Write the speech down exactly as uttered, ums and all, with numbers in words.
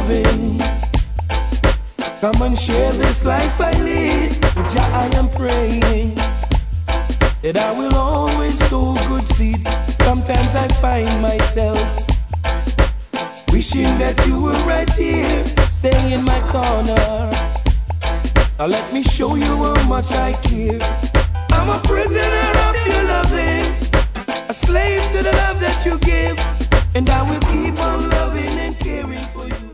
loving. Come and share this life I lead. With Jah I am praying that I will always sow good seed. Sometimes I find myself wishing that you were right here, staying in my corner. Now let me show you how much I care. I'm a prisoner of your loving, a slave to the love that you give, and I will keep on loving and caring for you.